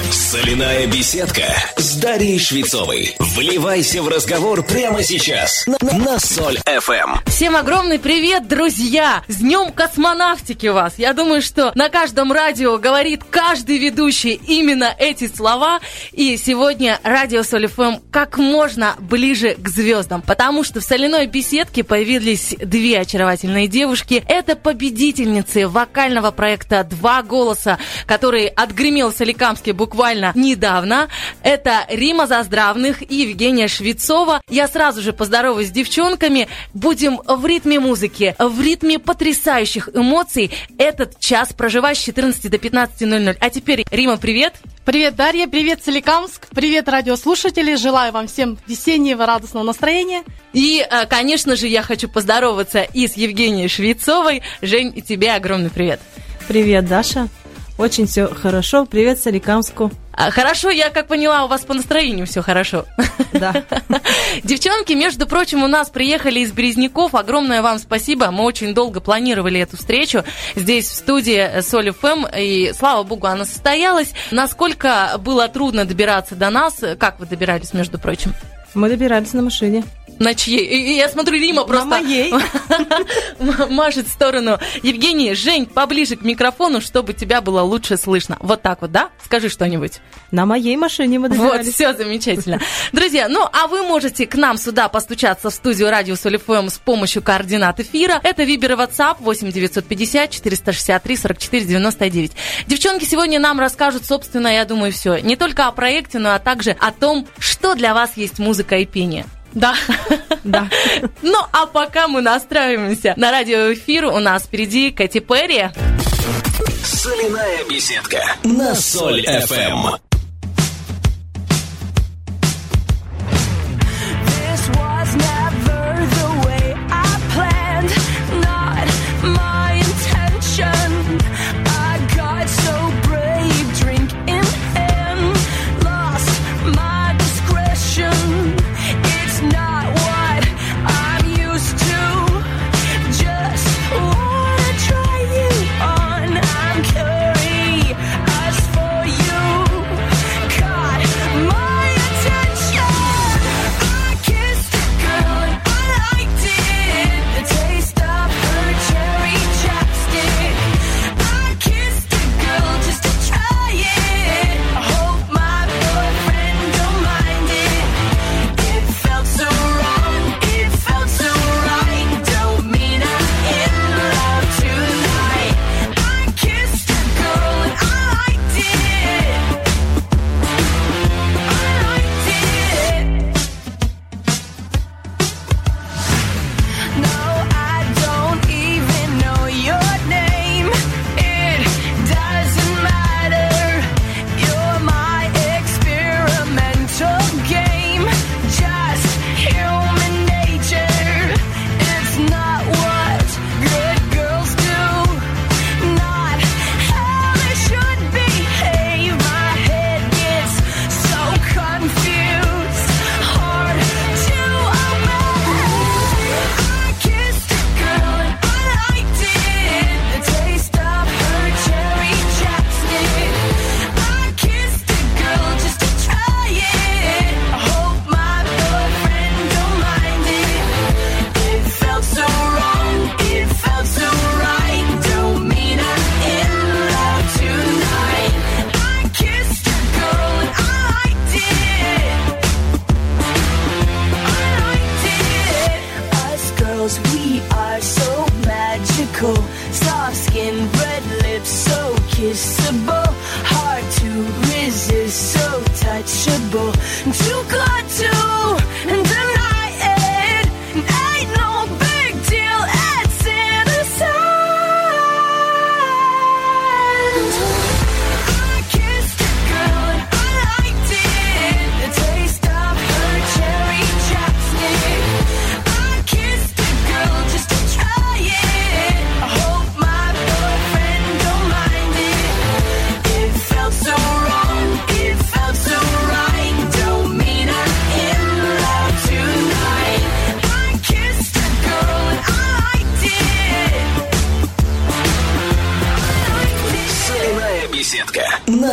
Соляная беседка с Дарьей Швецовой. Вливайся в разговор прямо сейчас на Соль ФМ. Всем огромный привет, друзья! С Днем космонавтики вас! Я думаю, что на каждом радио говорит каждый ведущий именно эти слова. И сегодня радио Соль ФМ как можно ближе к звездам. Потому что в соляной беседке появились две очаровательные девушки. Это победительницы вокального проекта «Два голоса», который отгремел в Соликамске буквально недавно. Это Рима Заздравных и Евгения Швецова. Я сразу же поздороваюсь с девчонками. Будем в ритме музыки, в ритме потрясающих эмоций этот час проживать с 14 до 15:00. А теперь, Рима, привет! Привет, Дарья, привет, Соликамск, привет, радиослушатели. Желаю вам всем весеннего радостного настроения. И, конечно же, я хочу поздороваться и с Евгенией Швецовой. Жень, и тебе огромный привет. Привет, Даша. Очень все хорошо. Привет, Соликамску. Хорошо, я как поняла, у вас по настроению все хорошо. Да. Девчонки, между прочим, у нас приехали из Березняков. Огромное вам спасибо. Мы очень долго планировали эту встречу здесь, в студии Соль ФМ. И, слава богу, она состоялась. Насколько было трудно добираться до нас? Как вы добирались, между прочим? Мы добирались на машине. На чьей? И я смотрю, Рима просто на моей. Машет в сторону. Евгений, Жень, поближе к микрофону, чтобы тебя было лучше слышно. Вот так вот, да? Скажи что-нибудь. На моей машине мы добирались. Вот, все замечательно. Друзья, ну а вы можете к нам сюда постучаться в студию радио Соль ФМ с помощью координат эфира. Это Вибер и WhatsApp 8 950 463 44 99. Девчонки сегодня нам расскажут, собственно, я думаю, все. Не только о проекте, но также о том, что для вас есть музыка и пение. Да. Да. Ну, а пока мы настраиваемся на радиоэфир, у нас впереди Кэти Перри. Соляная беседка на Соль ФМ. So wrong, it felt so right. Don't mean I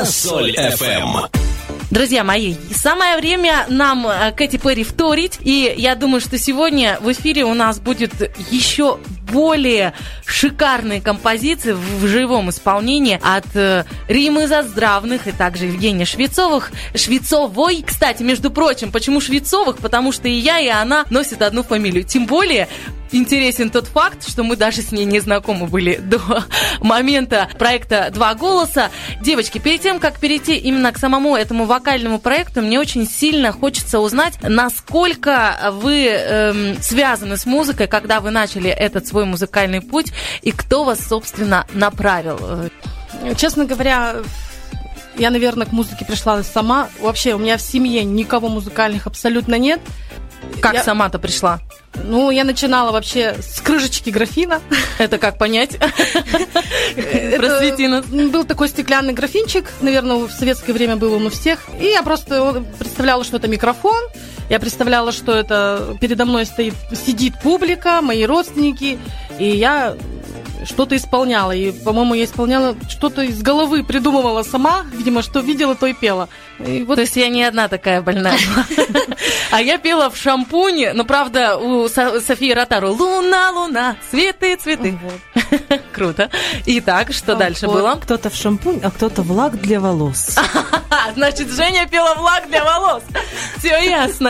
на Соль FM. Друзья мои, самое время нам Кэти Перри вторить, и я думаю, что сегодня в эфире у нас будет еще более шикарные композиции в живом исполнении от Римы Заздравных и также Евгения Швецовой. Кстати, между прочим, почему Швецовых? Потому что и я, и она носят одну фамилию. Тем более интересен тот факт, что мы даже с ней не знакомы были до момента проекта «Два голоса». Девочки, перед тем, как перейти именно к самому этому вокальному проекту, мне очень сильно хочется узнать, насколько вы связаны с музыкой, когда вы начали этот свой музыкальный путь, и кто вас, собственно, направил. Честно говоря, я, наверное, к музыке пришла сама. Вообще, у меня в семье никого музыкальных абсолютно нет. Как сама-то пришла? Ну, я начинала вообще с крышечки графина. Это как понять? Просвети нас. Был такой стеклянный графинчик, наверное, в советское время был он у всех. И я просто представляла, что это микрофон. Я представляла, что это передо мной сидит публика, мои родственники. И я что-то исполняла. И, по-моему, я исполняла что-то из головы, придумывала сама. Видимо, что видела, то и пела. И вот... То есть я не одна такая больная. А я пела в шампуне, но, правда, у Софии Ротару «Луна, луна, цветы, цветы». Круто. Итак, что дальше было? Кто-то в шампунь, а кто-то в лак для волос. Значит, Женя пела в лак для волос. Все ясно.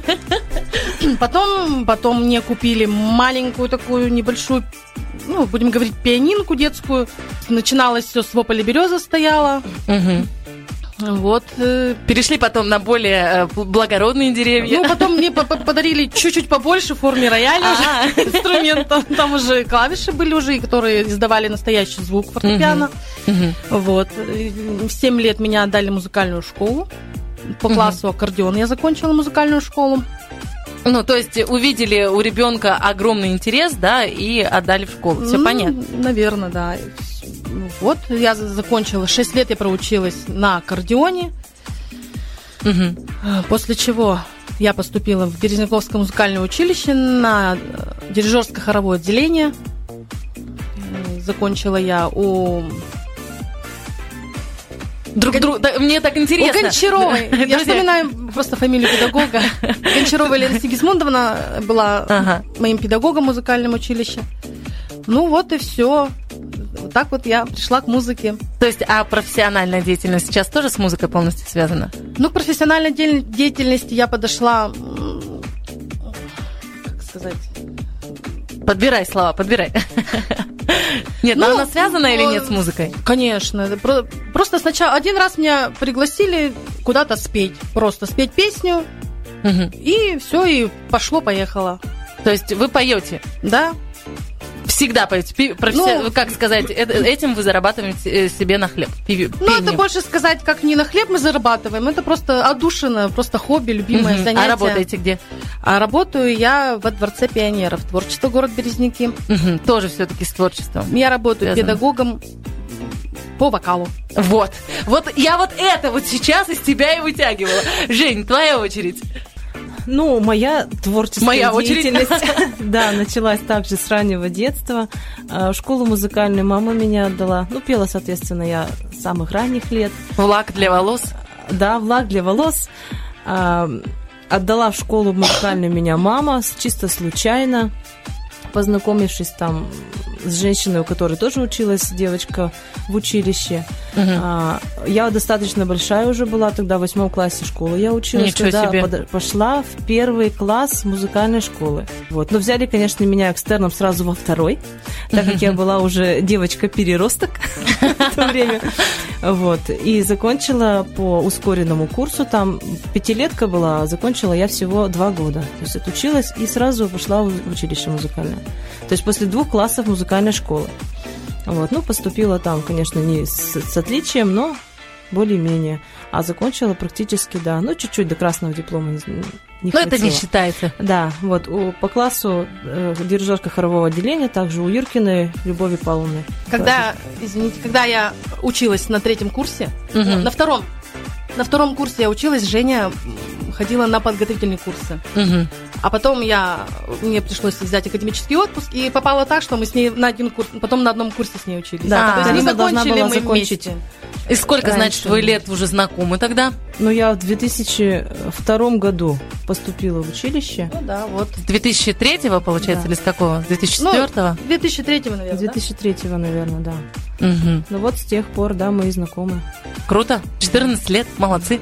Потом мне купили маленькую такую небольшую, ну, будем говорить, пианинку детскую. Начиналось все с «Вополя береза» стояла. Вот. Перешли потом на более благородные деревья. Ну, потом мне подарили чуть-чуть побольше в форме рояля инструмента. Там уже клавиши были уже, которые издавали настоящий звук фортепиано. Вот. В 7 лет меня отдали в музыкальную школу. По классу аккордеон я закончила музыкальную школу. Ну, то есть увидели у ребенка огромный интерес, да, и отдали в школу. Все понятно? Наверное, да. Вот, я закончила, 6 лет я проучилась на аккордеоне, после чего я поступила в Березняковское музыкальное училище на дирижерско-хоровое отделение. Закончила я у... Мне так интересно. У Гончаровой. Я вспоминаю просто фамилию педагога. Гончарова Елена Сигизмундовна была моим педагогом в музыкальном училище. Ну вот и все. Вот так вот я пришла к музыке. То есть, а профессиональная деятельность сейчас тоже с музыкой полностью связана? Ну, к профессиональной деятельности я подошла, как сказать... Подбирай слова, подбирай. Нет, но она связана или нет с музыкой? Конечно. Просто сначала один раз меня пригласили куда-то спеть. Просто спеть песню, и все, и пошло-поехало. То есть вы поете? Да. Всегда поете? Как сказать, этим вы зарабатываете себе на хлеб? Ну, это больше сказать, как не на хлеб мы зарабатываем, это просто отдушина, просто хобби, любимое занятие. А работаете где? А работаю я во Дворце пионеров, творчество, город Березники. Тоже все-таки с творчеством. Я работаю педагогом по вокалу. Вот я вот это вот сейчас из тебя и вытягивала. Жень, твоя очередь. Ну, моя творческая деятельность, да, началась также с раннего детства. В школу музыкальную мама меня отдала. Ну, пела, соответственно, я с самых ранних лет. В лак для волос? Да, в лак для волос. Отдала в школу музыкальную меня мама, чисто случайно, познакомившись там с женщиной, у которой тоже училась девочка в училище. Я достаточно большая уже была, тогда в 8 классе школы я училась. Ничего себе. Пошла в 1 класс музыкальной школы. Вот. Но взяли, конечно, меня экстерном сразу во 2, так как я была уже девочка-переросток в то время. Вот. И закончила по ускоренному курсу, там 5-летка была, а закончила я всего 2 года. То есть отучилась и сразу пошла в училище музыкальное. То есть после 2 классов музыкальной школы. Вот. Ну, поступила там, конечно, не с отличием, но более-менее. А закончила практически, да, ну, чуть-чуть до красного диплома не хватило. Но это не считается. Да, вот по классу дирижерка хорового отделения, также у Юркиной Любови Павловны. Когда я училась на 3 курсе, на втором курсе я училась, Женя ходила на подготовительные курсы. А потом мне пришлось взять академический отпуск, и попало так, что мы с ней на один курс, потом на одном курсе с ней учились. Да, то есть мы закончили вместе. И сколько, значит, вы лет уже знакомы тогда? Ну, я в 2002 году поступила в училище. Ну да, вот. С 2003-го, получается, Да. или с какого? С 2004-го? 2003-го, наверное. 2003-го, наверное, да. Угу. Ну вот с тех пор, да, мы и знакомы. Круто. 14 лет, молодцы.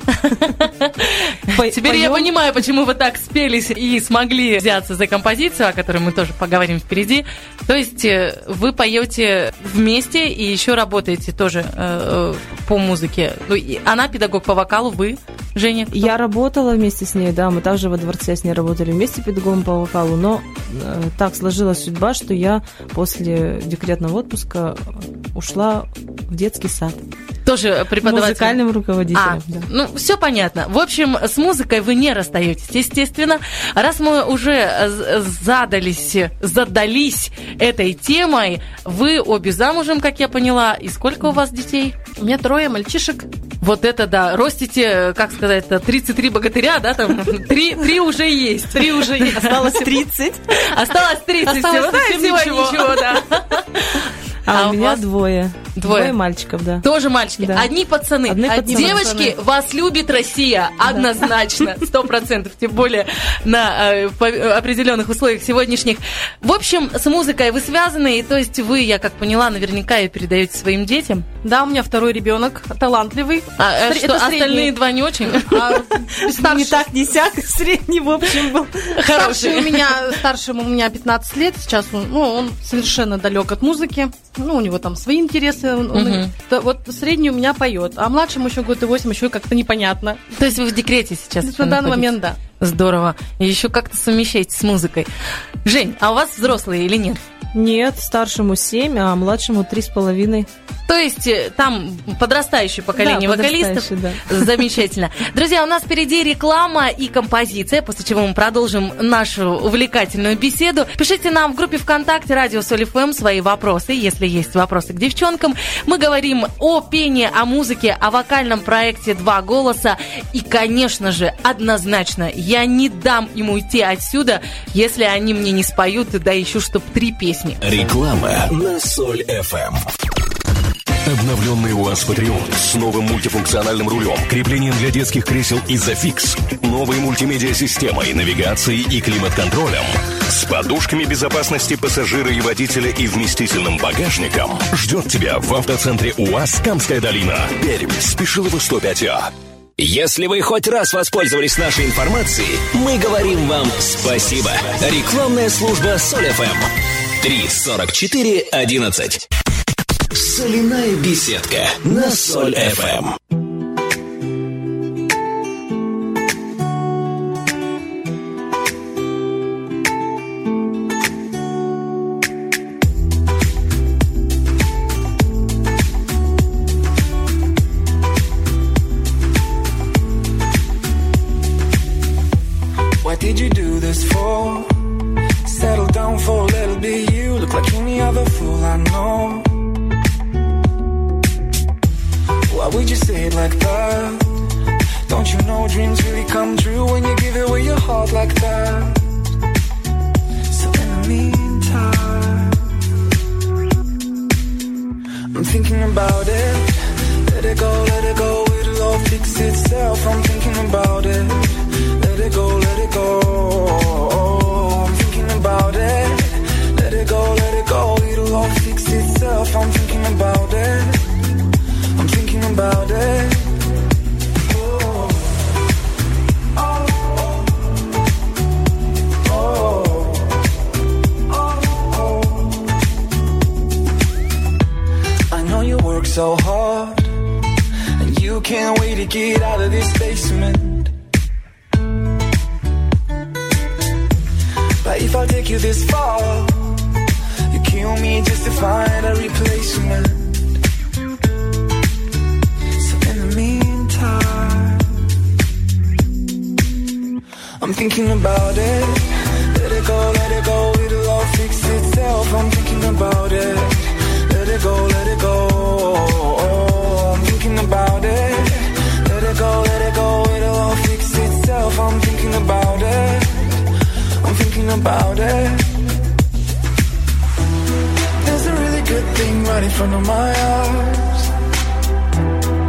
Теперь я Поём? понимаю, почему вы так спелись и смогли взяться за композицию, о которой мы тоже поговорим впереди. То есть вы поете вместе и еще работаете тоже по музыке. Она педагог по вокалу, вы, Женя? Кто? Я работала вместе с ней, да, мы также во дворце с ней работали вместе педагогом по вокалу, но так сложилась судьба, что я после декретного отпуска ушла в детский сад. Тоже преподаватель? Музыкальным руководителем, да. Ну, все понятно. В общем, с музыкой вы не расстаетесь, естественно. Раз мы уже задались этой темой, вы обе замужем, как я поняла. И сколько у вас детей? У меня 3 мальчишек. Вот это да. Ростите, как сказать, 33 богатыря, да? Там 3 уже есть. 3 уже есть. Осталось 30. Осталось 30. Осталось Всего ничего, да. А у меня вас? двое. Двое мальчиков, да. Тоже мальчики. Да. Одни пацаны. Одни пацаны. Девочки, вас любит Россия. Однозначно. 100%. Тем более на определенных условиях сегодняшних. В общем, с музыкой вы связаны. И то есть вы, я как поняла, наверняка ее передаете своим детям. Да, у меня 2-й ребенок, талантливый. А что, Это остальные средний. 2 не очень? Не так, не сяк. Средний, в общем, был. Старшему у меня 15 лет. Сейчас он совершенно далек от музыки. Ну, у него там свои интересы. Вот средний у меня поет. А младшему еще 1 год и 8, еще как-то непонятно. То есть вы в декрете сейчас? На данный момент, да. Здорово. И еще как-то совмещаете с музыкой. Жень, а у вас взрослые или нет? Нет, старшему 7, а младшему 3,5. То есть там подрастающее поколение Да, вокалистов. подрастающее, Замечательно. Друзья, у нас впереди реклама и композиция, после чего мы продолжим нашу увлекательную беседу. Пишите нам в группе ВКонтакте «Радио Соль ФМ» свои вопросы, если есть вопросы к девчонкам. Мы говорим о пении, о музыке, о вокальном проекте «Два голоса». И, конечно же, однозначно, я не дам им уйти отсюда, если они мне не споют, да еще чтоб 3 песни. Реклама на Соль ФМ. Обновленный УАЗ Патриот с новым мультифункциональным рулем, креплением для детских кресел Изофикс, новой мультимедиа-системой, навигацией и климат-контролем, с подушками безопасности пассажира и водителя и вместительным багажником ждет тебя в автоцентре УАЗ «Камская долина». Пермь, Спешилово 105А. Если вы хоть раз воспользовались нашей информацией, мы говорим вам спасибо. Рекламная служба Соль ФМ. 34411. Соляная беседка на Соль ФМ. What did you do this for? Settle down for a little bit. You look like any other fool I know. Why would you say it like that? Don't you know dreams really come true when you give away your heart like that? So in the meantime, I'm thinking about it. Let it go, it'll all fix itself. I'm thinking about it. Let it go, I'm thinking about it. Let it go, it'll all fix itself. I'm thinking about it. I'm thinking about it. Oh, oh, oh, oh, oh. I know you work so hard, and you can't wait to get out of this basement. But if I take you this far, you kill me just to find a replacement. So in the meantime, I'm thinking about it. Let it go, it'll all fix itself. I'm thinking about it. Let it go, I'm thinking about it. Let it go, it'll all fix itself. I'm thinking about it. I'm thinking about it. There's a really good thing right in front of my eyes.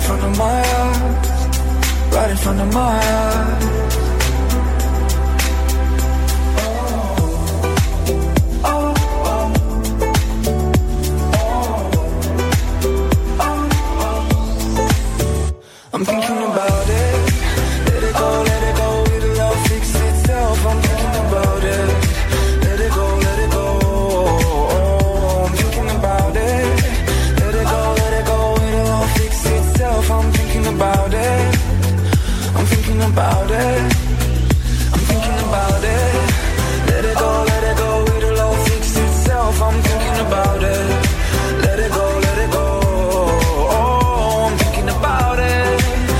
front of my eyes, right in front of my eyes. I'm thinking about it. Let it go, it'll all fix itself. I'm thinking about it. Let it go, I'm thinking about it. Let it go, it'll all fix itself. I'm thinking about it. I'm thinking about it. I'm thinking about it. Let it go, it'll all fix itself. I'm thinking about it. Let it go, I'm thinking about it.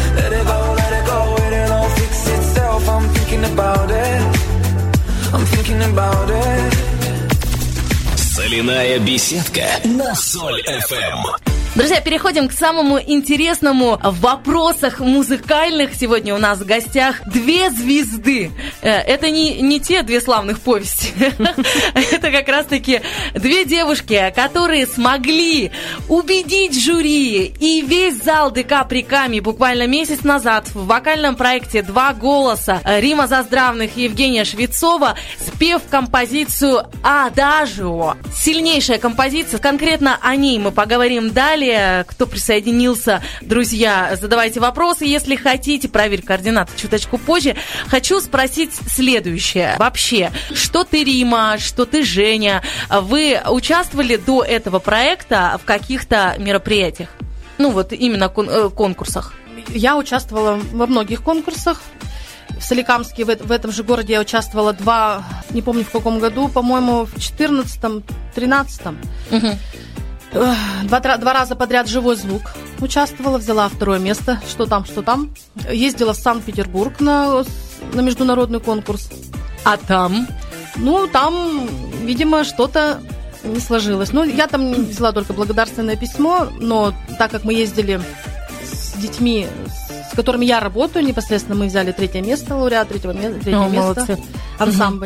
I'm thinking about it. I'm thinking about it. Соляная беседка на Соль ФМ. Друзья, переходим к самому интересному в вопросах музыкальных. Сегодня у нас в гостях две звезды. Это не те две славных повести. Это как раз-таки две девушки, которые смогли убедить жюри и весь зал ДК при Каме буквально месяц назад в вокальном проекте «Два голоса» Рима Заздравных и Евгения Швецова, спев композицию «Адажио». Сильнейшая композиция. Конкретно о ней мы поговорим далее. Кто присоединился, друзья, задавайте вопросы, если хотите. Проверь координаты чуточку позже. Хочу спросить следующее. Вообще, что ты, Рима, что ты, Женя, вы участвовали до этого проекта в каких-то мероприятиях? Ну, вот именно конкурсах. Я участвовала во многих конкурсах. В Соликамске, в этом же городе я участвовала не помню в каком году, по-моему, в 14-13. Угу. Два раза подряд «Живой звук» участвовала, взяла 2 место. Что там. Ездила в Санкт-Петербург на международный конкурс. А там? Ну, там, видимо, что-то не сложилось. Ну, я там взяла только благодарственное письмо, но так как мы ездили с детьми, с которыми я работаю, непосредственно мы взяли 3 место, лауреат 3 места, молодцы. Ансамбль.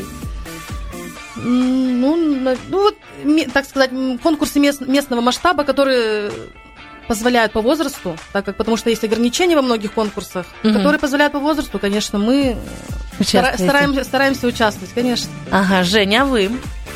Ну, вот, так сказать, конкурсы местного масштаба, которые позволяют по возрасту, потому что есть ограничения во многих конкурсах, которые позволяют по возрасту, конечно, мы стараемся участвовать, конечно. Ага, Женя, а вы?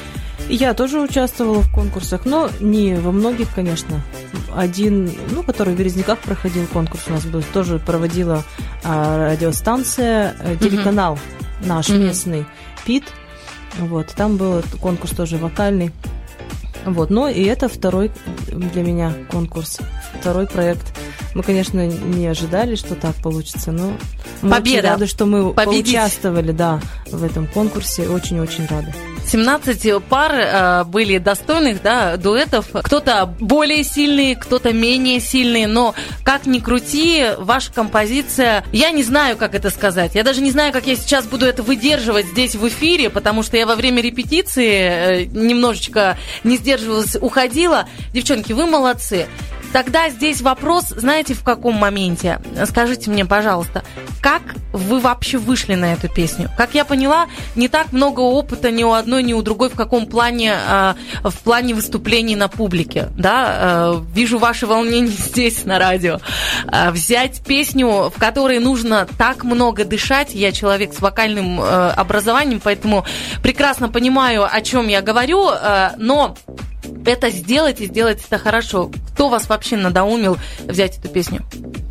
Я тоже участвовала в конкурсах, но не во многих, конечно. Один, который в Березняках проходил конкурс у нас был, тоже проводила радиостанция, телеканал наш местный, ПИТ. Вот, там был конкурс тоже вокальный. Вот, но и это второй для меня конкурс, второй проект. Мы, конечно, не ожидали, что так получится, но мы очень рады, что мы поучаствовали, в этом конкурсе. Очень-очень рады. 17 пар были достойных, дуэтов. Кто-то более сильный, кто-то менее сильный, но как ни крути, ваша композиция, я не знаю, как это сказать. Я даже не знаю, как я сейчас буду это выдерживать здесь в эфире, потому что я во время репетиции немножечко не сдерживалась, уходила. Девчонки, вы молодцы. Тогда здесь вопрос, знаете, в каком моменте? Скажите мне, пожалуйста, как вы вообще вышли на эту песню? Как я поняла, не так много опыта ни у одной, ни у другой в плане выступлений на публике, Вижу ваши волнения здесь, на радио. Взять песню, в которой нужно так много дышать, я человек с вокальным образованием, поэтому прекрасно понимаю, о чем я говорю, но это сделать и сделать это хорошо. Кто вас вообще надоумил взять эту песню?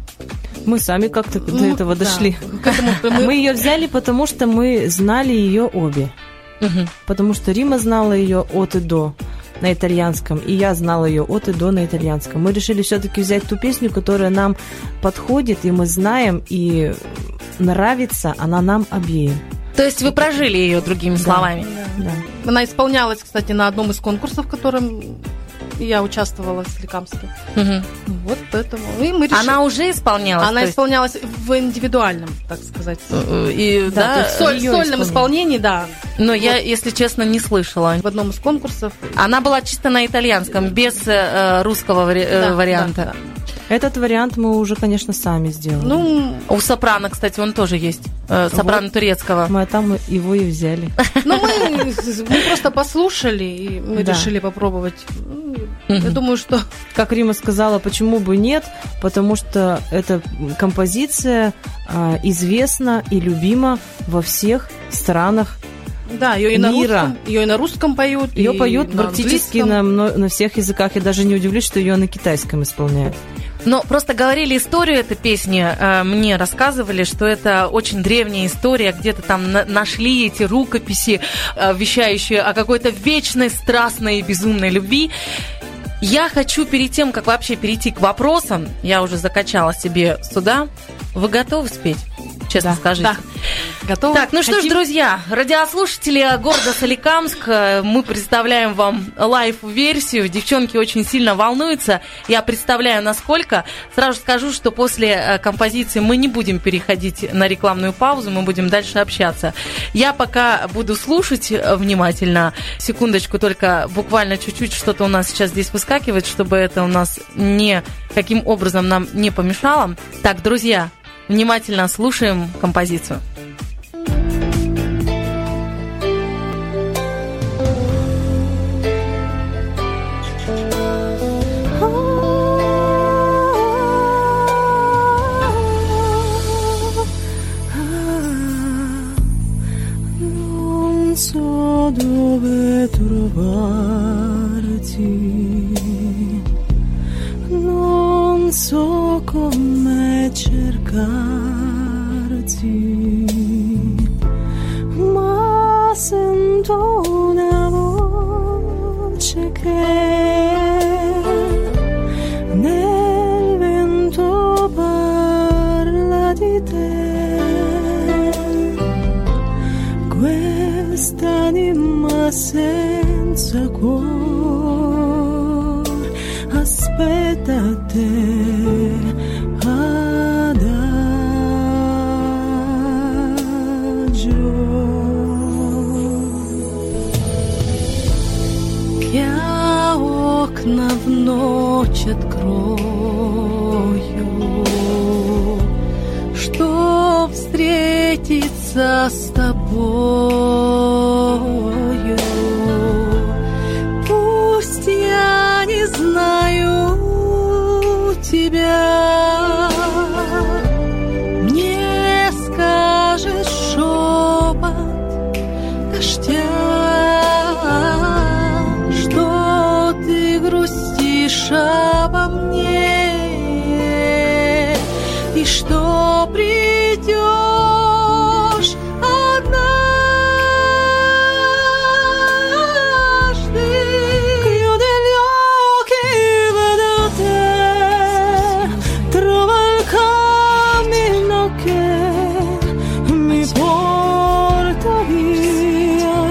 Мы сами как-то до этого дошли. Мы ее взяли, потому что мы знали ее обе. Потому что Рима знала ее от и до на итальянском, и я знала ее от и до на итальянском. Мы решили все-таки взять ту песню, которая нам подходит, и мы знаем, и нравится она нам обеим. То есть вы прожили ее, другими словами? Да. Она исполнялась, кстати, на одном из конкурсов, в котором я участвовала в Соликамске. Вот поэтому. И мы решили... Она уже исполнялась? Она исполнялась в индивидуальном, так сказать. И, в сольном исполнении, да. Но я, если честно, не слышала. В одном из конкурсов. Она была чисто на итальянском, без русского варианта. Да. Этот вариант мы уже, конечно, сами сделали. У сопрано, кстати, он тоже есть. Сопрано турецкого. Мы там его и взяли. Мы просто послушали, и мы решили попробовать. Я думаю, что... Как Рима сказала, почему бы нет? Потому что эта композиция известна и любима во всех странах Да, ее и на русском поют. Ее поют практически на всех языках. Я даже не удивлюсь, что ее на китайском исполняют. Но просто говорили историю этой песни, мне рассказывали, что это очень древняя история, где-то там нашли эти рукописи, вещающие о какой-то вечной, страстной и безумной любви. Я хочу перед тем, как вообще перейти к вопросам, я уже закачала себе сюда. Вы готовы спеть? Честно скажите. Да. Готовы? Так, ну что ж, друзья, радиослушатели города Соликамск, мы представляем вам лайв-версию. Девчонки очень сильно волнуются. Я представляю, насколько. Сразу скажу, что после композиции мы не будем переходить на рекламную паузу, мы будем дальше общаться. Я пока буду слушать внимательно. Секундочку, только буквально чуть-чуть что-то у нас сейчас здесь выскакивает, чтобы это у нас никаким образом нам не помешало. Так, друзья, внимательно слушаем композицию. Dove trovarti, non so come cercarti, ma sento una voce che nel vento parla di te. Quest'anima senza cuor aspetta te adagio. Я окна в ночь открою, чтоб встретиться с тобою. Пусть я не знаю тебя, мне скажет шепот дождя, что ты грустишь обо мне и что придешь однажды. Chiudere gli occhi, vedo te, trovo il cammino che mi porta via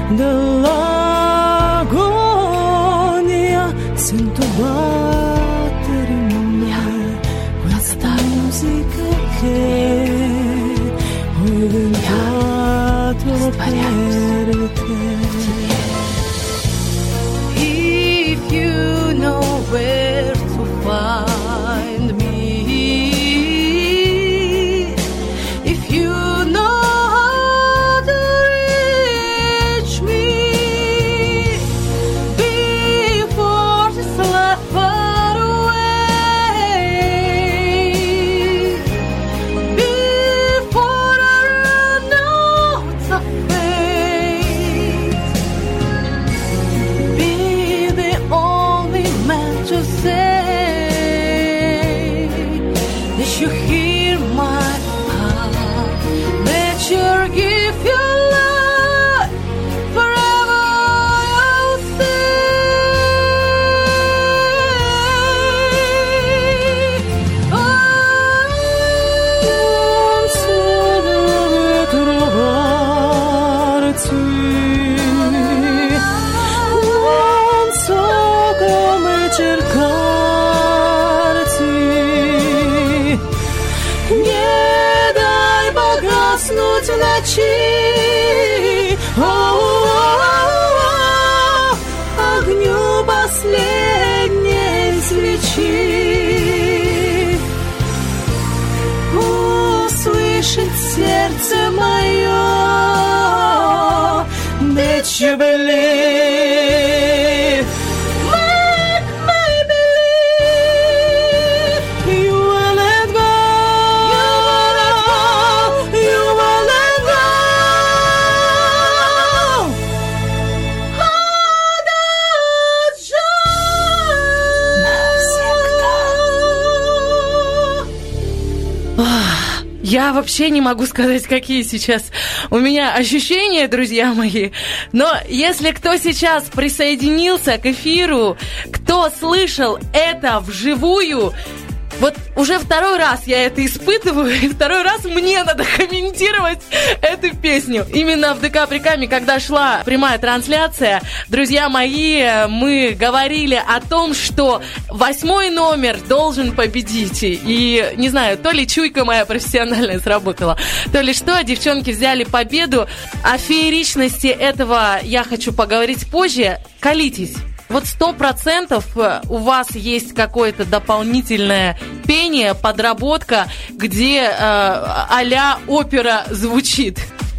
dall'agonia. Sento battere in me questa musica che ho inventato per te. If you know where to find me, if you know how to reach me, before this life far away, before I run out of faith, be the only man to say that you hear my heart, that you give your life forever. I'll stay. Non so dove trovarti, non so come cercarti, не дай погаснуть ночи, огню последней свечи, услышит сердце мое, that you believe. Make Я вообще не могу сказать, какие сейчас у меня ощущения, друзья мои. Но если кто сейчас присоединился к эфиру, кто слышал это вживую, вот уже второй раз я это испытываю, и второй раз мне надо комментировать эту песню. Именно в ДК Прикамье, когда шла прямая трансляция, друзья мои, мы говорили о том, что 8-й номер должен победить. И, не знаю, то ли чуйка моя профессиональная сработала, то ли что, девчонки взяли победу. О фееричности этого я хочу поговорить позже. Колитесь. Вот 100% у вас есть какое-то дополнительное пение, подработка, где а-ля опера звучит.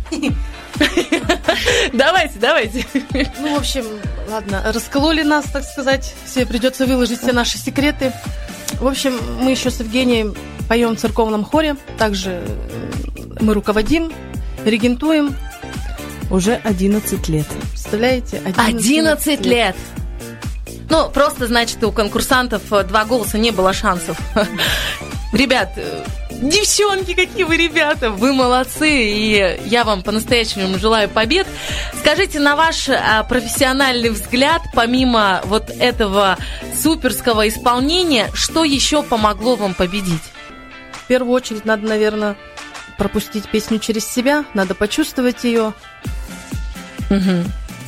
Давайте. Ну, в общем, ладно, раскололи нас, так сказать. Все придется выложить все наши секреты. В общем, мы еще с Евгением поем в церковном хоре. Также мы руководим, регентуем. Уже 11 лет. Представляете? 11 лет! Ну, просто, значит, у конкурсантов 2 голоса не было шансов. Ребят, девчонки, какие вы ребята, вы молодцы, и я вам по-настоящему желаю побед. Скажите, на ваш профессиональный взгляд, помимо вот этого суперского исполнения, что еще помогло вам победить? В первую очередь надо, наверное, пропустить песню через себя, надо почувствовать ее. Угу.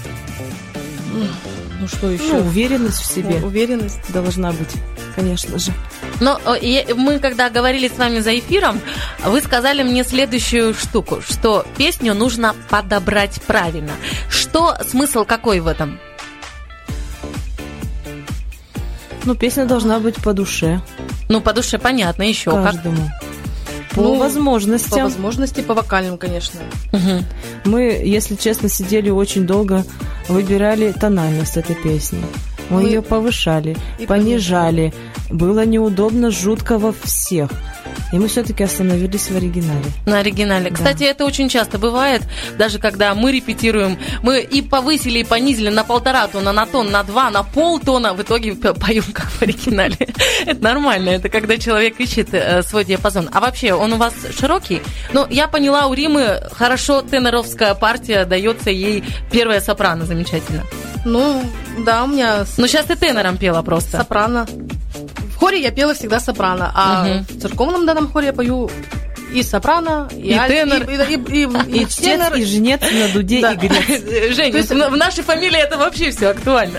Ну, что еще? Ну, уверенность в себе. Уверенность должна быть, конечно же. Но мы, когда говорили с вами за эфиром, вы сказали мне следующую штуку, что песню нужно подобрать правильно. Что, смысл какой в этом? Ну, песня должна быть по душе. Ну, по душе понятно, еще каждому. По возможностям. По возможности, по вокальным, конечно. Угу. Мы, если честно, сидели очень долго, выбирали тональность этой песни. Мы ее повышали, понижали. Было неудобно, жутко во всех. И мы все-таки остановились в оригинале. На оригинале. Да. Кстати, это очень часто бывает, даже когда мы репетируем, мы и повысили, и понизили на 1,5 тона, на тон, на 2, на полтона, в итоге поем как в оригинале. Это нормально, это когда человек ищет свой диапазон. А вообще, он у вас широкий? Ну, я поняла, у Римы хорошо теноровская партия, дается ей первая сопрано, замечательно. Ну, да, у меня... Ну, сейчас ты тенором пела просто. Сопрано. В хоре я пела всегда сопрано, а в церковном данном хоре я пою и сопрано, и тенор, и тенор, и жнец на дуде, и грец. Жень, то есть в нашей фамилии это вообще все актуально.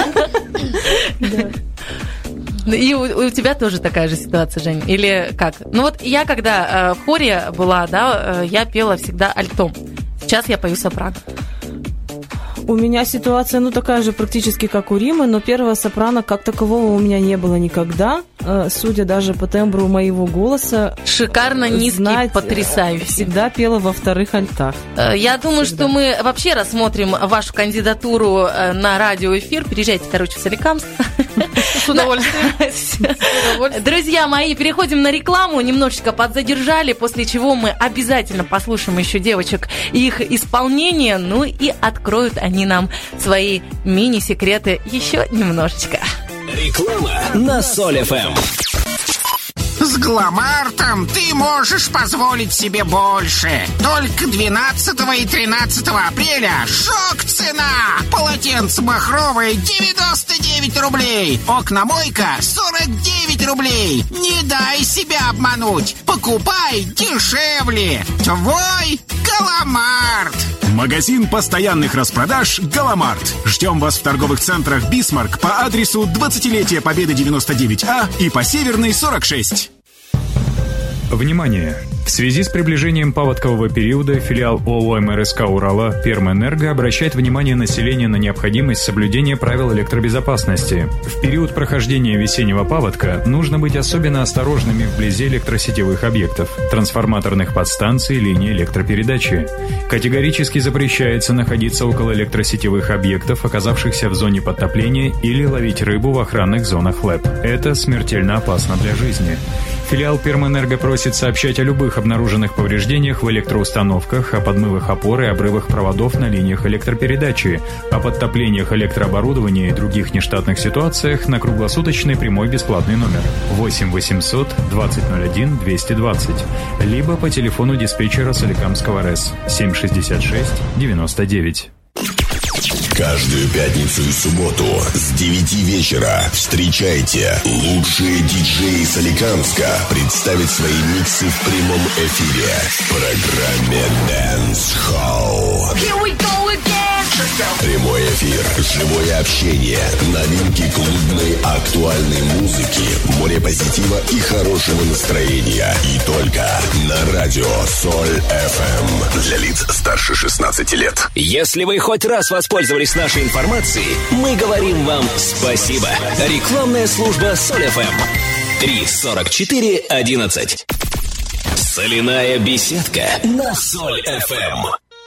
И у тебя тоже такая же ситуация, Жень? Или как? Ну вот я когда в хоре была, да, я пела всегда альтом. Сейчас я пою сопрано. У меня ситуация, такая же практически, как у Римы, но первого сопрано как такового у меня не было никогда. Судя даже по тембру моего голоса. Шикарно низкий, потрясающий. Всегда пела во вторых альтах. Я думаю, что мы вообще рассмотрим вашу кандидатуру на радиоэфир. Приезжайте, в Соликамск. С удовольствием. Друзья мои, переходим на рекламу. Немножечко подзадержали, после чего мы обязательно послушаем еще девочек и их исполнение. Ну и откроют они нам свои мини-секреты еще немножечко. Реклама на Соль ФМ. С Гламартом ты можешь позволить себе больше. Только 12 и 13 апреля шок-цена. Полотенце махровое 99 рублей. Окна-мойка 49 рублей. Не дай себя обмануть. Покупай дешевле. Твой Галамарт. Магазин постоянных распродаж «Галамарт». Ждем вас в торговых центрах «Бисмарк» по адресу 20-летие Победы 99А и по Северной 46. Внимание! В связи с приближением паводкового периода филиал ООО МРСК «Урала» «Пермэнерго» обращает внимание населения на необходимость соблюдения правил электробезопасности. В период прохождения весеннего паводка нужно быть особенно осторожными вблизи электросетевых объектов, трансформаторных подстанций, линий электропередачи. Категорически запрещается находиться около электросетевых объектов, оказавшихся в зоне подтопления, или ловить рыбу в охранных зонах ЛЭП. Это смертельно опасно для жизни. Филиал Пермэнерго просит сообщать о любых обнаруженных повреждениях в электроустановках, о подмывах опор и обрывах проводов на линиях электропередачи, о подтоплениях электрооборудования и других нештатных ситуациях на круглосуточный прямой бесплатный номер 8 800 2001 220, либо по телефону диспетчера Соликамского РЭС 766 99. Каждую пятницу и субботу с 9 вечера встречайте лучшие диджеи Соликамска представят свои миксы в прямом эфире в программе Dance Hall. Here we go again. Прямой эфир, живое общение, новинки клубной актуальной музыки, море позитива и хорошего настроения. И только на радио Соль FM. Для лиц старше 16 лет. Если вы хоть раз воспользовались нашей информацией, мы говорим вам спасибо. Рекламная служба Соль FM. 34411. Соляная беседка на Соль FM.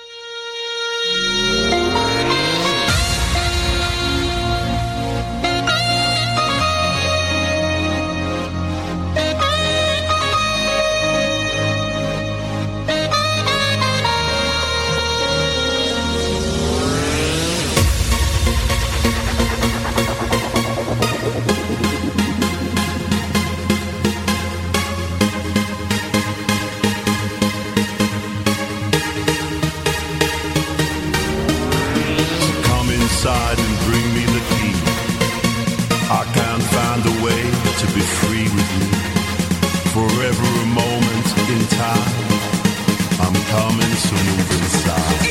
And bring me the key. I can't find a way to be free with you. Forever a moment in time. I'm coming, so move inside.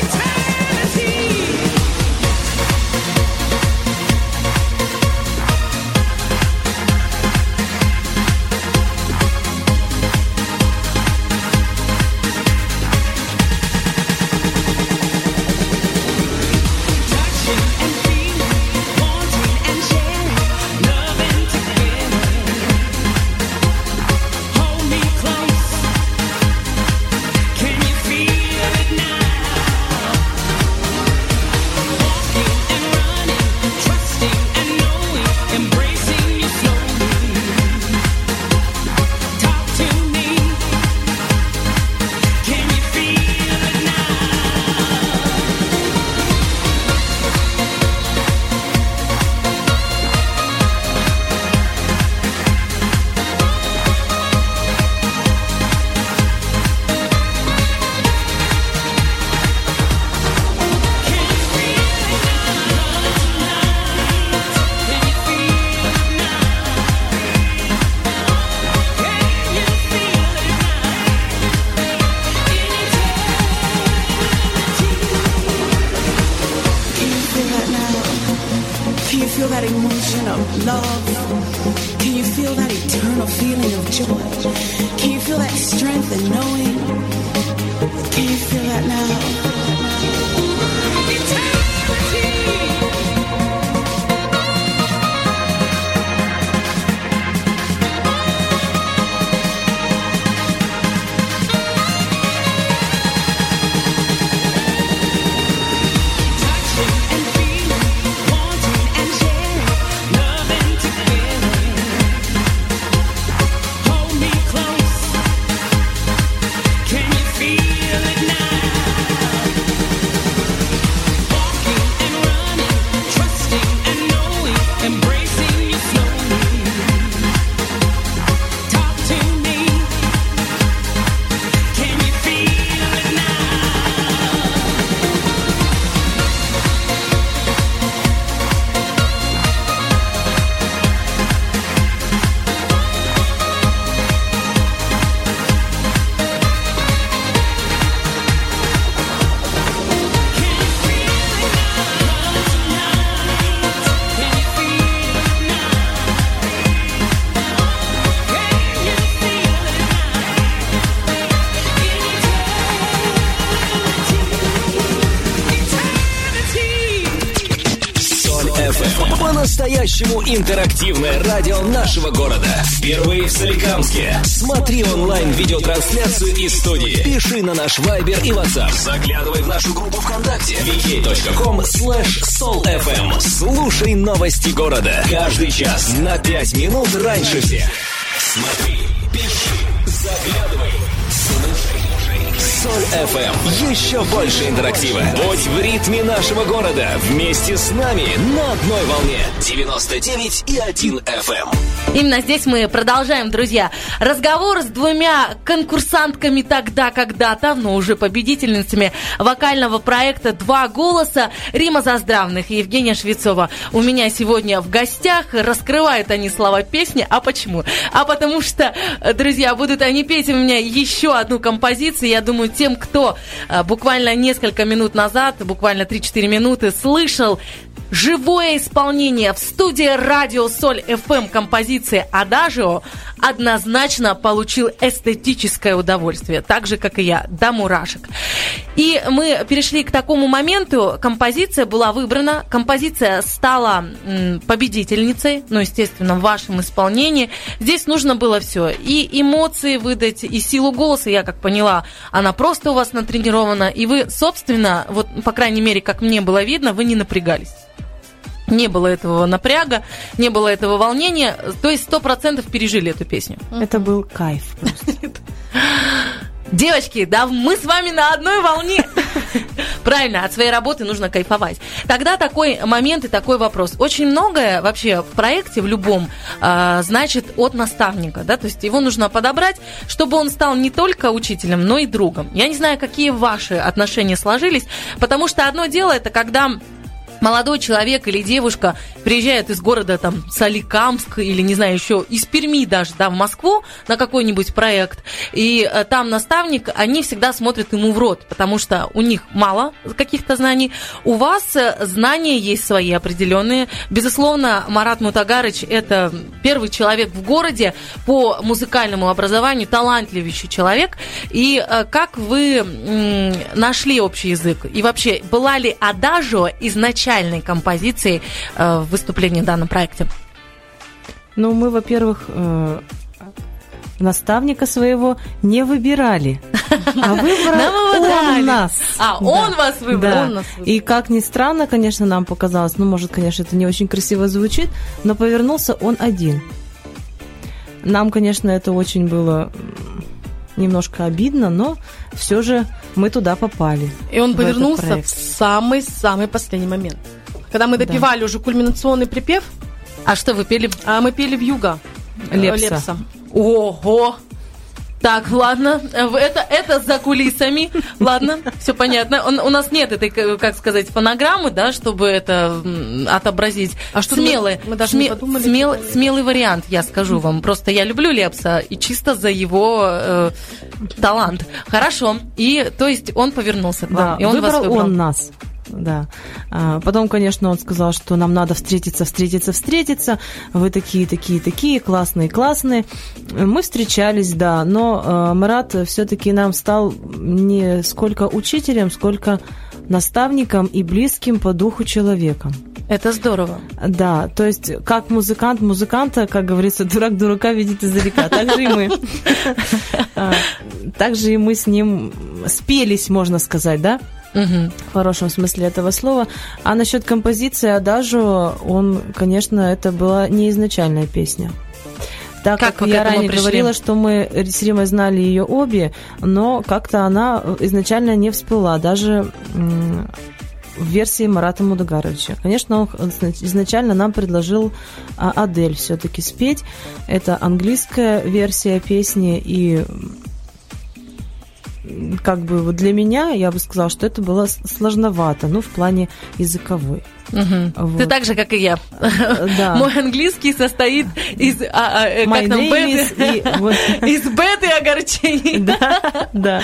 По-настоящему интерактивное радио нашего города. Впервые в Соликамске. Смотри онлайн-видеотрансляцию из студии. Пиши на наш Viber и WhatsApp. Заглядывай в нашу группу ВКонтакте. vk.com/solfm. Слушай новости города. Каждый час на 5 минут раньше всех. Смотри, Пиши, заглядывай, слушай. Соль FM. Еще больше интерактива. Будь в ритме нашего города. Вместе с нами на одной волне. 99,1 FM. Именно здесь мы продолжаем, друзья, разговор с двумя конкурсантками тогда, когда-то, но уже победительницами вокального проекта «Два голоса». Рима Заздравных и Евгения Швецова у меня сегодня в гостях. Раскрывают они слова песни. А почему? А потому что, друзья, будут они петь у меня еще одну композицию. Я думаю, тем, кто буквально несколько минут назад, буквально 3-4 минуты, слышал живое исполнение в студии радио Соль FM композиции «Адажио», однозначно получил эстетическое удовольствие, так же, как и я, до мурашек. И мы перешли к такому моменту, композиция была выбрана, композиция стала победительницей, ну, естественно, в вашем исполнении. Здесь нужно было все, и эмоции выдать, и силу голоса, я как поняла, она просто у вас натренирована, и вы, собственно, вот, по крайней мере, как мне было видно, вы не напрягались. Не было этого напряга, не было этого волнения, то есть 100% пережили эту песню. Это был кайф просто. Девочки, да мы с вами на одной волне. Правильно, от своей работы нужно кайфовать. Тогда такой момент и такой вопрос. Очень многое вообще в проекте, в любом, значит от наставника, да, то есть его нужно подобрать, чтобы он стал не только учителем, но и другом. Я не знаю, какие ваши отношения сложились, потому что одно дело это когда молодой человек или девушка приезжают из города там Соликамск или, не знаю, еще из Перми даже, да, в Москву на какой-нибудь проект, и там наставник, они всегда смотрят ему в рот, потому что у них мало каких-то знаний, у вас знания есть свои определенные. Безусловно, Марат Мутагарыч – это первый человек в городе по музыкальному образованию, талантливейший человек, и как вы нашли общий язык? И вообще, была ли «Адажио» изначальной композицией в выступлении в данном проекте? Ну, мы, во-первых, наставника своего не выбирали, а выбрал он нас. А, он вас выбрал. И как ни странно, конечно, нам показалось, ну, может, конечно, это не очень красиво звучит, но повернулся он один. Нам, конечно, это очень было немножко обидно, но все же мы туда попали. И он повернулся в самый-самый последний момент. Когда мы допевали уже кульминационный припев. А что вы пели? Мы пели «Вьюга» Лепса. Ого! Так, ладно, это за кулисами. Ладно, все понятно. У нас нет этой, как сказать, фонограммы, да, чтобы это отобразить. А что мы даже не подумали? Смелый вариант, я скажу вам. Просто я люблю Лепса и чисто за его талант. Хорошо. И, то есть, он повернулся к вам. Да, и он выбрал, вас выбрал. Он нас. Да. Потом, конечно, он сказал, что нам надо встретиться. Вы такие, классные. Мы встречались, да, но Марат все-таки нам стал не сколько учителем, сколько наставником и близким по духу человеком. Это здорово. Да, то есть как музыканта, как говорится, дурак дурака видит издалека. Также и мы с ним спелись, можно сказать, да? В хорошем смысле этого слова. А насчет композиции «Адажио», конечно, это была не изначальная песня. Так как я ранее говорила, что мы с Римой знали ее обе, но как-то она изначально не всплыла, даже в версии Марата Мутагарыча. Конечно, он изначально нам предложил Адель все-таки спеть. Это английская версия песни, и как бы вот для меня, я бы сказала, что это было сложновато, в плане языковой. Вот. Ты так же, как и я. Да. Мой английский состоит из из бед и огорчений. Да.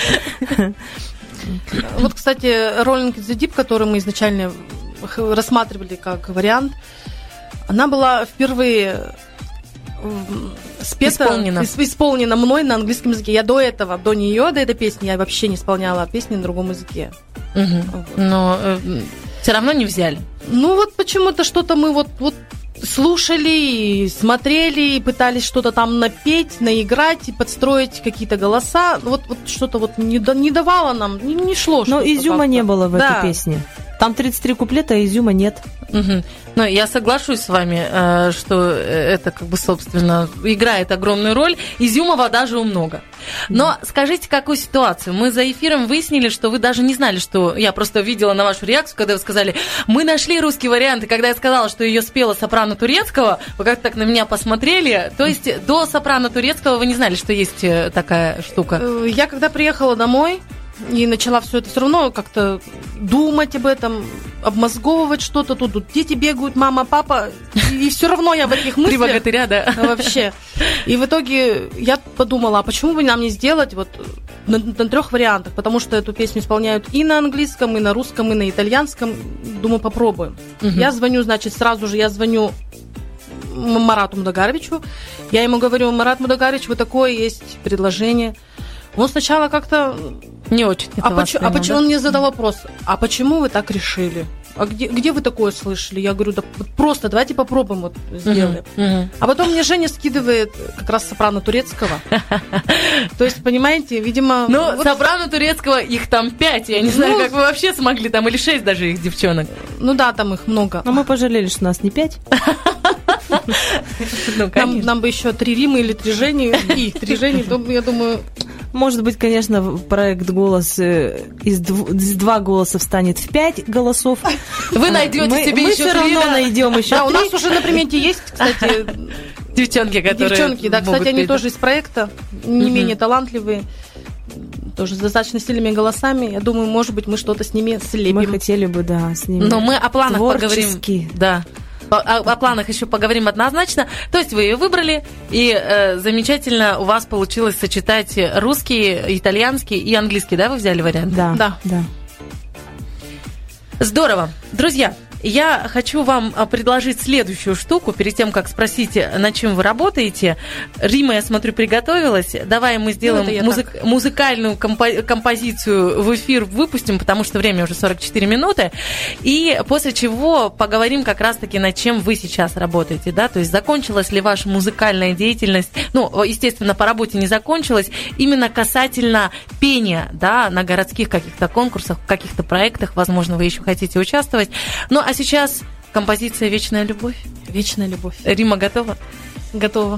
Вот, кстати, Rolling in the Deep, которую мы изначально рассматривали как вариант, она была впервые спета, исполнена мной на английском языке. Я до этой песни, я вообще не исполняла песни на другом языке. Вот. Но все равно не взяли. Ну вот почему-то что-то мы вот слушали, и смотрели, и пытались что-то там напеть, наиграть и подстроить какие-то голоса. Вот что-то не давало нам, не шло. Но изюма не было в этой песне. Там 33 куплета, а изюма нет. Угу. Но я соглашусь с вами, что это, как бы, собственно, играет огромную роль. Изюмова даже много. Но скажите, какую ситуацию? Мы за эфиром выяснили, что вы даже не знали, что... Я просто видела на вашу реакцию, когда вы сказали, мы нашли русский вариант, и когда я сказала, что ее спела сопрано турецкого, вы как-то так на меня посмотрели. То есть до сопрано турецкого вы не знали, что есть такая штука? Я когда приехала домой и начала все это все равно как-то думать об этом, обмозговывать что-то, тут дети бегают, мама, папа, и все равно я в этих мыслях. 3 богатыря, да. Вообще. И в итоге я подумала, а почему бы нам не сделать вот на 3 вариантах, потому что эту песню исполняют и на английском, и на русском, и на итальянском. Думаю, попробуем. Я звоню, значит, сразу же Марату Мудагаровичу. Я ему говорю, Марат Мудагарович, вот такое есть предложение. Он сначала как-то... Не очень. Почему он мне задал вопрос, а почему вы так решили? А где вы такое слышали? Я говорю, да просто давайте попробуем, вот сделаем. А потом мне Женя скидывает как раз сопрано турецкого. То есть, понимаете, видимо... Ну, сопрано турецкого, их там 5. Я не знаю, как вы вообще смогли, там или 6 даже их девчонок. Ну да, там их много. Но мы пожалели, что нас не 5. Нам бы еще 3 Римы или 3 Жени, и 3 Жени, то, я думаю... Может быть, конечно, проект «Голос» из 2 голоса станет в 5 голосов. Вы найдете себе еще 3. Мы все равно найдем еще 3. Да, у нас уже на примете есть, кстати... Девчонки, которые... Девчонки, да, кстати, они тоже из проекта, не менее талантливые, тоже с достаточно сильными голосами. Я думаю, может быть, мы что-то с ними слепим. Мы хотели бы, да, с ними. Но мы о планах поговорим. Да. О планах еще поговорим однозначно. То есть вы ее выбрали, и замечательно у вас получилось сочетать русский, итальянский и английский, да, вы взяли вариант? Да. Здорово. Друзья, я хочу вам предложить следующую штуку, перед тем, как спросить, над чем вы работаете. Рима, я смотрю, приготовилась. Давай мы сделаем музыкальную композицию в эфир, выпустим, потому что время уже 44 минуты. И после чего поговорим как раз-таки, над чем вы сейчас работаете. Да? То есть закончилась ли ваша музыкальная деятельность? Ну, естественно, по работе не закончилась. Именно касательно пения, да, на городских каких-то конкурсах, в каких-то проектах, возможно, вы еще хотите участвовать. Ну, а сейчас композиция «Вечная любовь». «Вечная любовь». Рима готова? Готова.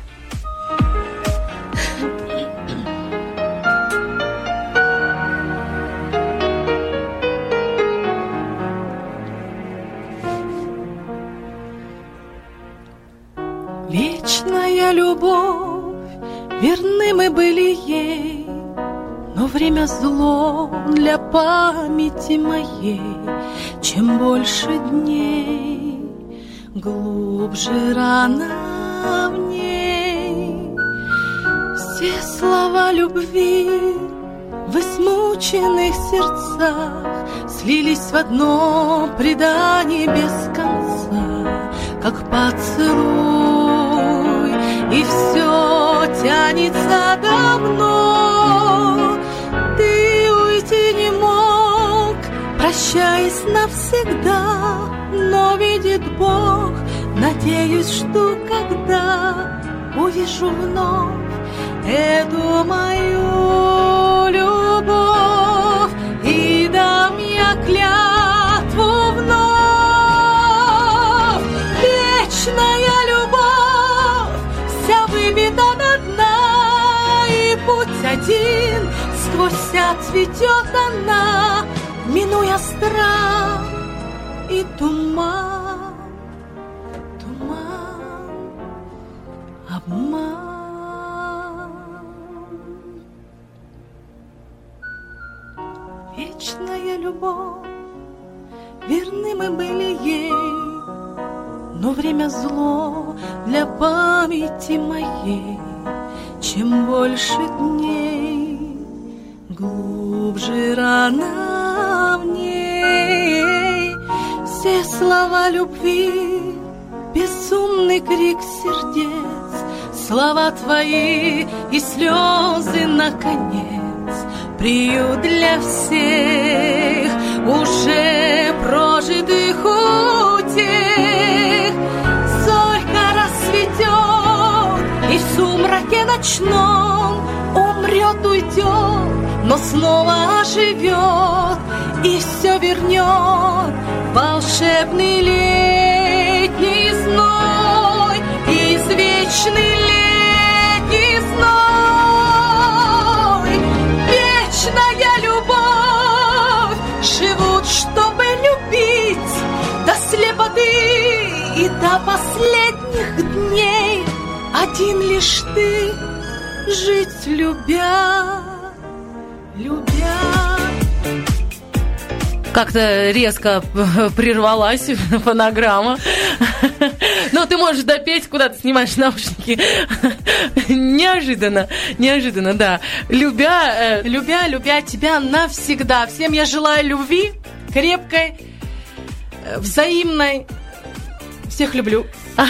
Вечная любовь, верны мы были ей, но время зло для памяти моей. Чем больше дней, глубже рана в ней. Все слова любви в измученных сердцах слились в одно предание без конца, как поцелуй, и все тянется давно. Ты уйти не мог, прощаясь навсегда, но видит Бог, надеюсь, что когда увижу вновь эту мою любовь, и дам я клятву вновь. Вечная любовь, вся выбита до дна, и путь один сквозь цветет она, минуя страх и туман, обман. Вечная любовь, верны мы были ей, но время зло для памяти моей. Чем больше дней, глубже рана в ней. Все слова любви, безумный крик сердец, слова твои и слезы наконец, приют для всех уже прожитых утех. Зорька расцветет, и в сумраке ночном умрет, уйдет но снова оживет и все вернет волшебный летний зной, извечный летний зной. Вечная любовь живут, чтобы любить до слепоты и до последних дней. Один лишь ты, жить любя, любя. Как-то резко прервалась фонограмма. Но ты можешь допеть, куда ты снимаешь наушники. Неожиданно, да. Любя тебя навсегда. Всем я желаю любви, крепкой, взаимной. Всех люблю.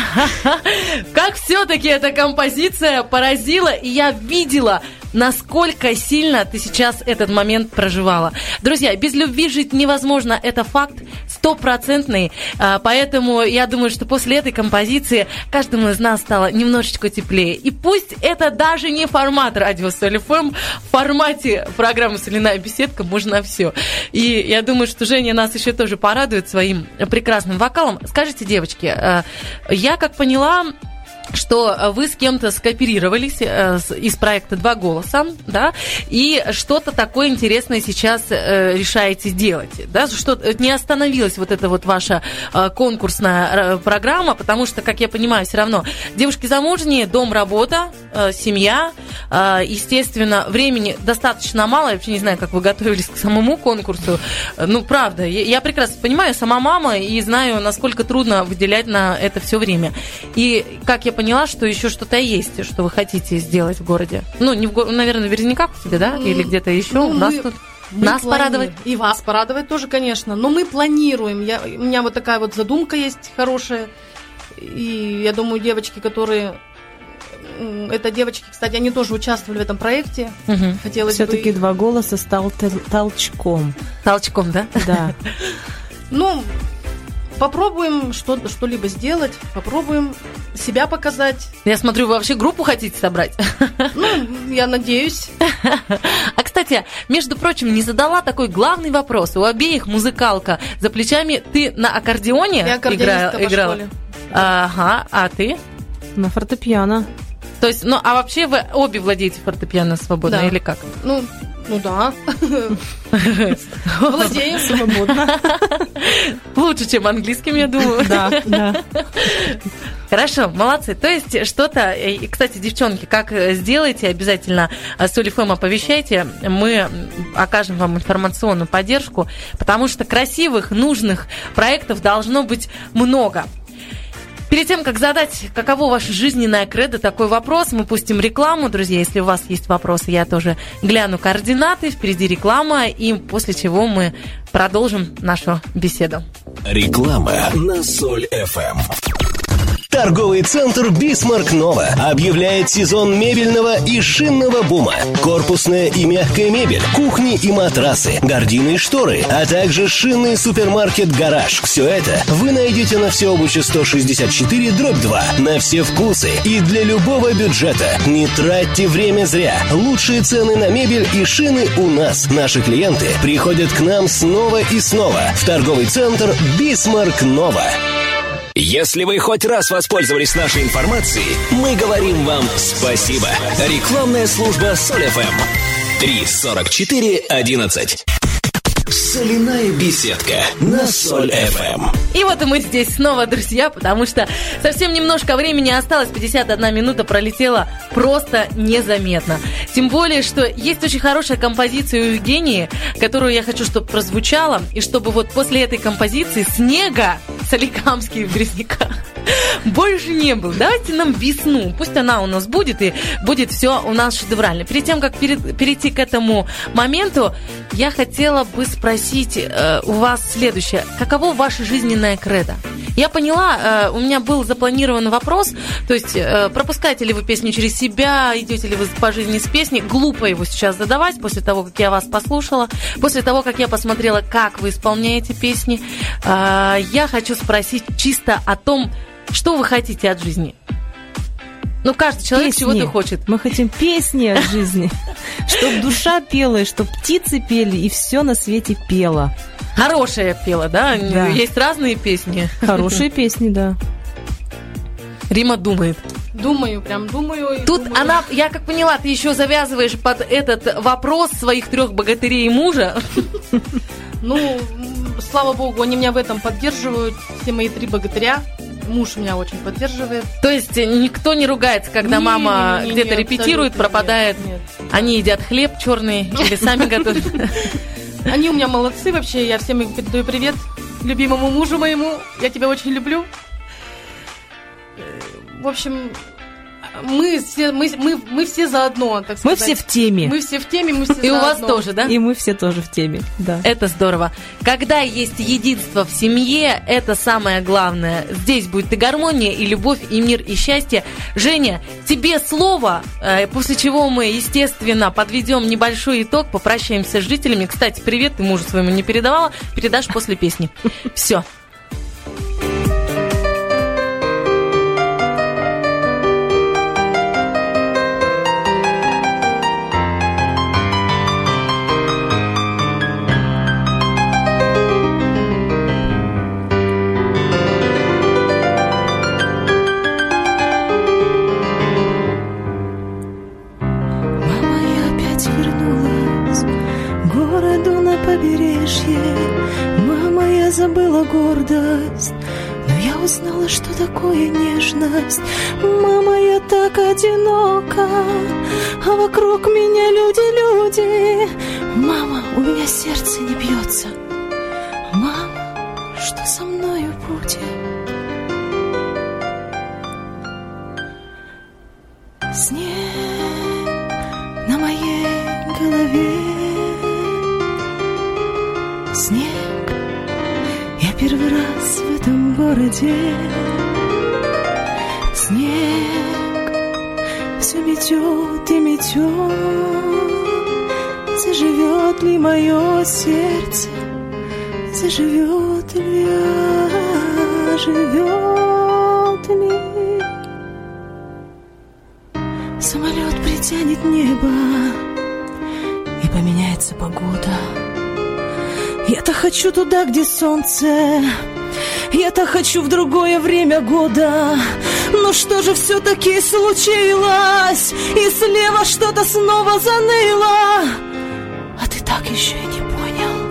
Как все-таки эта композиция поразила, и я видела, насколько сильно ты сейчас этот момент проживала. Друзья, без любви жить невозможно, это факт стопроцентный, поэтому я думаю, что после этой композиции каждому из нас стало немножечко теплее. И пусть это даже не формат радио Соль ФМ, в формате программы «Соляная беседка» можно все. И я думаю, что Женя нас еще тоже порадует своим прекрасным вокалом. Скажите, девочки, я как поняла, что вы с кем-то скооперировались из проекта «Два голоса», да, и что-то такое интересное сейчас решаете делать, да, что не остановилась вот эта вот ваша конкурсная программа, потому что, как я понимаю, все равно девушки замужние, дом, работа, семья, естественно, времени достаточно мало, я вообще не знаю, как вы готовились к самому конкурсу, ну, правда, я прекрасно понимаю, сама мама, и знаю, насколько трудно выделять на это все время, и, как я поняла, что еще что-то есть, что вы хотите сделать в городе. Ну, не наверное, в Березниках у тебя, да? Или где-то еще? Ну, нас порадовать. И вас порадовать тоже, конечно. Но мы планируем. У меня вот такая вот задумка есть хорошая. И я думаю, девочки, которые... Это девочки, кстати, они тоже участвовали в этом проекте. Хотелось все-таки «Два голоса» стал толчком. Толчком, да? Да. Ну... Попробуем что-либо сделать, попробуем себя показать. Я смотрю, вы вообще группу хотите собрать? Ну, я надеюсь. А, кстати, между прочим, не задала такой главный вопрос. У обеих музыкалка за плечами. Ты на аккордеоне играла? Я по школе. Ага, а ты? На фортепиано. То есть, ну, а вообще вы обе владеете фортепиано свободно, или как? Ну да. Владеем свободно. Лучше, чем английским, я думаю. Да. Хорошо, молодцы. То есть что-то... И, кстати, девчонки, как сделаете, обязательно Соль ФМ оповещайте. Мы окажем вам информационную поддержку, потому что красивых, нужных проектов должно быть много. Перед тем, как задать, каково ваше жизненное кредо, такой вопрос, мы пустим рекламу. Друзья, если у вас есть вопросы, я тоже гляну координаты. Впереди реклама, и после чего мы продолжим нашу беседу. Реклама на Соль ФМ. Торговый центр «Бисмарк Нова» объявляет сезон мебельного и шинного бума. Корпусная и мягкая мебель, кухни и матрасы, гардины и шторы, а также шинный супермаркет «Гараж». Все это вы найдете на Всеобыча 164/2. На все вкусы и для любого бюджета. Не тратьте время зря. Лучшие цены на мебель и шины у нас. Наши клиенты приходят к нам снова и снова в торговый центр «Бисмарк Нова». Если вы хоть раз воспользовались нашей информацией, мы говорим вам спасибо. Рекламная служба Соль ФМ. 34411. Соляная беседка на Соль ФМ. И вот и мы здесь снова, друзья, потому что совсем немножко времени осталось, 51 минута пролетела просто незаметно. Тем более, что есть очень хорошая композиция у Евгении, которую я хочу, чтобы прозвучала, и чтобы вот после этой композиции снега соликамский в Березниках больше не было. Давайте нам весну, пусть она у нас будет, и будет все у нас шедеврально. Перед тем, как перейти к этому моменту, я хотела бы спросить у вас следующее. Каково ваше жизненное кредо? Я поняла, у меня был запланирован вопрос, то есть пропускаете ли вы песню через себя, идете ли вы по жизни с песней. Глупо его сейчас задавать после того, как я вас послушала, после того, как я посмотрела, как вы исполняете песни. Я хочу спросить чисто о том, что вы хотите от жизни. Ну, каждый человек Песни. чего-то хочет. Мы хотим песни от жизни. Чтоб душа пела, и чтоб птицы пели, и все на свете пело. Хорошая пела, да? Есть разные песни. Хорошие песни, да. Рима думает. Думаю. Тут она, я как поняла, ты еще завязываешь под этот вопрос своих 3 богатырей и мужа. Ну, слава богу, они меня в этом поддерживают, все мои 3 богатыря. Муж меня очень поддерживает. То есть никто не ругается, когда мама где-то репетирует, пропадает. Нет. Они едят хлеб черный или сами готовят. Они у меня молодцы вообще, я всем им передаю привет. Любимому мужу моему, я тебя очень люблю. В общем, мы все заодно, так сказать. Мы все в теме. Мы все в теме, мы все заодно. И у вас тоже, да? И мы все тоже в теме, да. Это здорово. Когда есть единство в семье, это самое главное. Здесь будет и гармония, и любовь, и мир, и счастье. Женя, тебе слово, после чего мы, естественно, подведем небольшой итог, попрощаемся с жителями. Кстати, привет, ты мужу своему не передавала, передашь после песни. Все. Забыла гордость, но я узнала, что такое нежность. Мама, я так одинока, а вокруг меня люди. Мама, у меня сердце не бьется. Мама, что со мною будет? Снег на моей голове, снег. Я первый раз в этом городе. Снег все метет и метет. Заживет ли мое сердце? Заживет ли, живет ли? Самолет притянет небо, и поменяется погода. Я-то хочу туда, где солнце. Я-то хочу в другое время года. Но что же все-таки случилось? И слева что-то снова заныло. А ты так еще и не понял.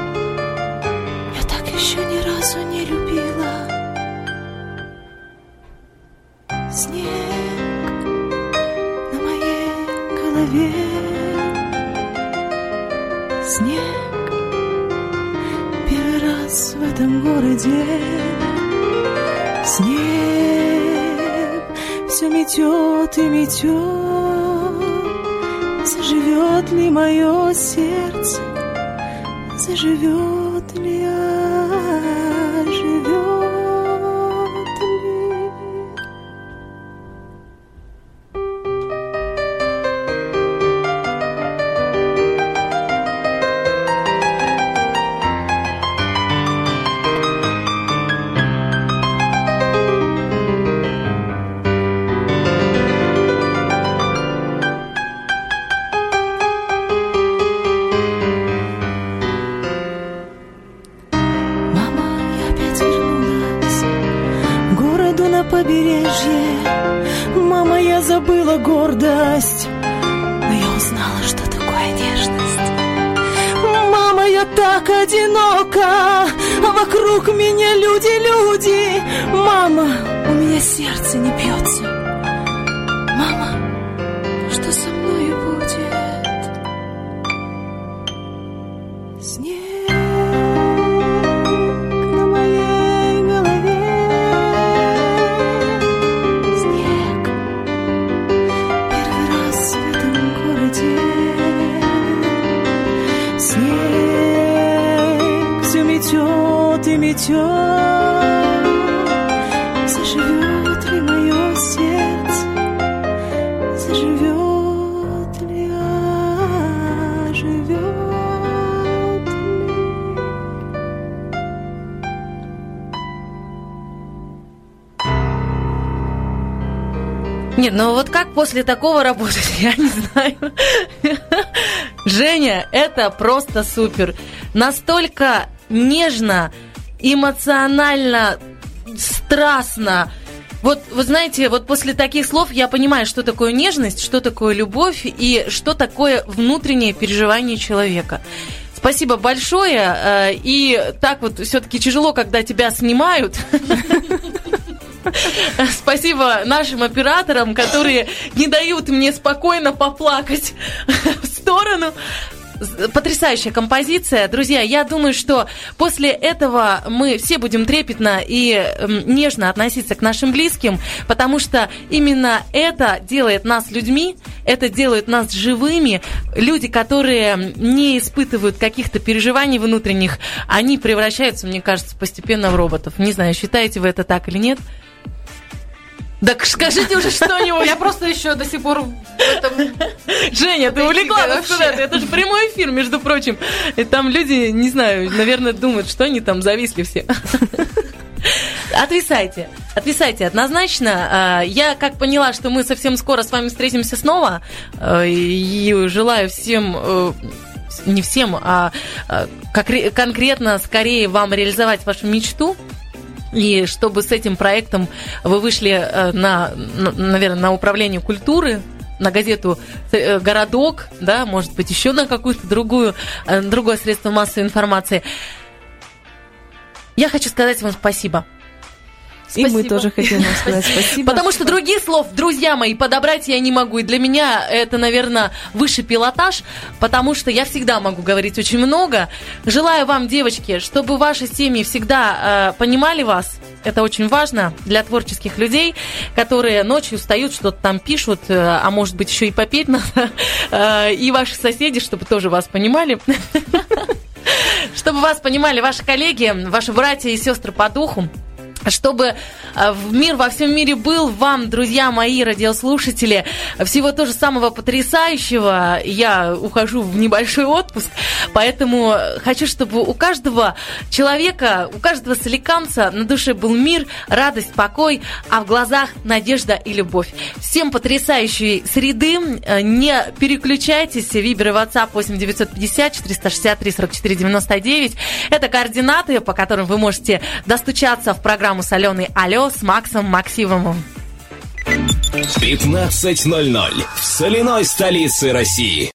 Я так еще ни разу не любила. Снег на моей голове. Снег в этом городе. Снег все метет и метет. Заживет ли мое сердце? Заживет ли, живет ли? Мама, я забыла гордость, но я узнала, что такое нежность. Мама, я так одинока, а вокруг меня люди. Мама, у меня сердце не бьется. Мама, что со мной будет? Снег на моей голове. Заживет ли мое сердце? Заживет Нет, ну вот как после такого работать, я не знаю. Женя, это просто супер. Настолько нежно, эмоционально, страстно. Вот, вы знаете, вот после таких слов я понимаю, что такое нежность, что такое любовь и что такое внутреннее переживание человека. Спасибо большое. И так вот все-таки тяжело, когда тебя снимают. Спасибо нашим операторам, которые не дают мне спокойно поплакать в сторону. Потрясающая композиция. Друзья, я думаю, что после этого мы все будем трепетно и нежно относиться к нашим близким, потому что именно это делает нас людьми, это делает нас живыми. Люди, которые не испытывают каких-то переживаний внутренних, они превращаются, мне кажется, постепенно в роботов. Не знаю, считаете вы это так или нет? Так скажите уже что-нибудь. Я просто еще до сих пор в этом... Женя, ты увлекла нас куда-то. Это же прямой эфир, между прочим. И там люди, не знаю, наверное, думают, что они там зависли все. Отвисайте однозначно. Я как поняла, что мы совсем скоро с вами встретимся снова. И желаю всем... Не всем, а конкретно скорее вам реализовать вашу мечту. И чтобы с этим проектом вы вышли наверное, на управление культуры, на газету «Городок», да, может быть, еще на какое-то другое средство массовой информации. Я хочу сказать вам спасибо. И мы тоже хотим вам сказать спасибо. Потому что других слов, друзья мои, подобрать я не могу. И для меня это, наверное, высший пилотаж, потому что я всегда могу говорить очень много. Желаю вам, девочки, чтобы ваши семьи всегда понимали вас. Это очень важно для творческих людей, которые ночью встают, что-то там пишут, а может быть, еще и попеть надо. И ваши соседи, чтобы тоже вас понимали. Чтобы вас понимали ваши коллеги, ваши братья и сестры по духу. Чтобы мир во всем мире был вам, друзья мои, радиослушатели, всего тоже самого потрясающего. Я ухожу в небольшой отпуск, поэтому хочу, чтобы у каждого человека, у каждого соликамца на душе был мир, радость, покой, а в глазах надежда и любовь. Всем потрясающей среды, не переключайтесь, Вибер и WhatsApp 8-950-463-44-99. Это координаты, по которым вы можете достучаться в программу с Аленой «Алло» с Максом Максимовым. 15:00 в соляной столице России.